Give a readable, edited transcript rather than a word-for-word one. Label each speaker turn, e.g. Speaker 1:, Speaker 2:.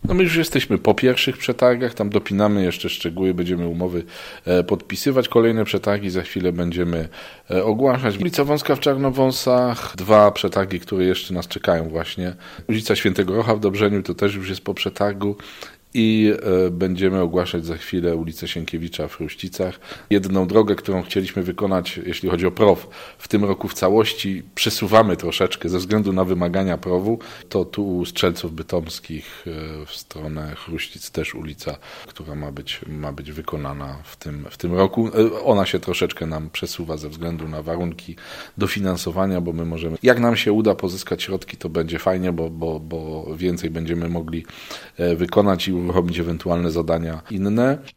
Speaker 1: No my już jesteśmy po pierwszych przetargach, tam dopinamy jeszcze szczegóły, będziemy umowy podpisywać. Kolejne przetargi za chwilę będziemy ogłaszać. Ulica Wąska w Czarnowąsach, 2 przetargi, które jeszcze nas czekają właśnie. Ulica Świętego Rocha w Dobrzeniu, to też już jest po przetargu. I będziemy ogłaszać za chwilę ulicę Sienkiewicza w Ruścicach. Jedną drogę, którą chcieliśmy wykonać, jeśli chodzi o PROW, w tym roku w całości przesuwamy troszeczkę ze względu na wymagania PROW-u. To tu u Strzelców Bytomskich w stronę Ruścic też ulica, która ma być wykonana w tym roku. Ona się troszeczkę nam przesuwa ze względu na warunki dofinansowania, bo my możemy, jak nam się uda pozyskać środki, to będzie fajnie, bo więcej będziemy mogli wykonać i uruchomić ewentualne zadania inne.